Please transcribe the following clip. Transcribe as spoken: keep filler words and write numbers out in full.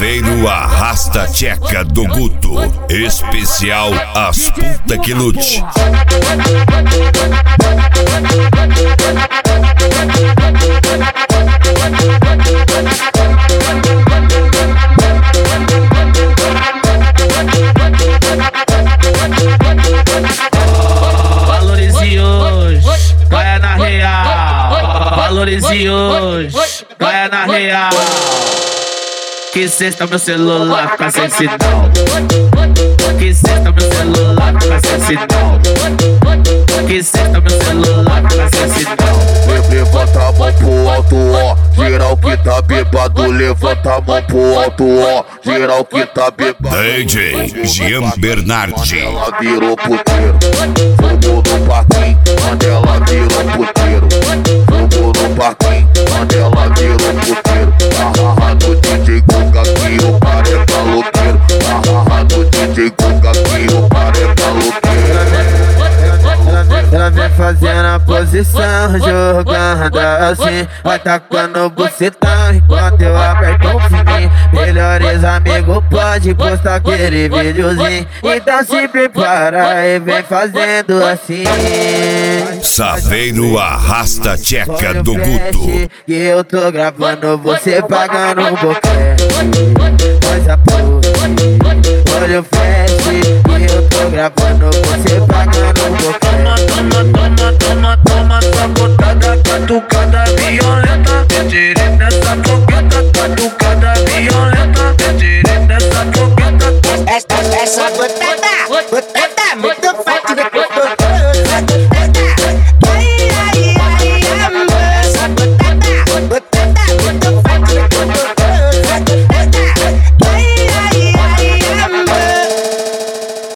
Saveiro arrasta a tcheca do Guto. Especial As Puta Que Lute. Valorize hoje, caia na real. Valorize hoje, caia na real. Que cesta meu celular fica sem sinal. Que cesta meu celular fica sem sinal. Que cesta meu celular fica sem sinal. Levanta a mão pro alto, ó. Geral que tá bêbado, levanta a mão pro alto, ó. Geral que tá bêbado. D J Jean Bernardi. Ela virou puteiro. Fomos no parquinho, quando ela virou puteiro. Fomos no parquinho, quando ela virou puteiro. Ahaha no D J Guga que o cara é maloqueiro. Ahaha no D J Guga que o cara é maloqueiro. Ela vem fazendo a posição, jogando assim, vai tacando bucetão enquanto eu aperto um fininho. Melhores amigos pode postar aquele videozinho, então se prepara e vem fazendo assim. Saveiro arrasta a tcheca do Guto. Que eu tô gravando você pagando um boquete. Faz a pose, olha o flash, que eu tô gravando você pagando.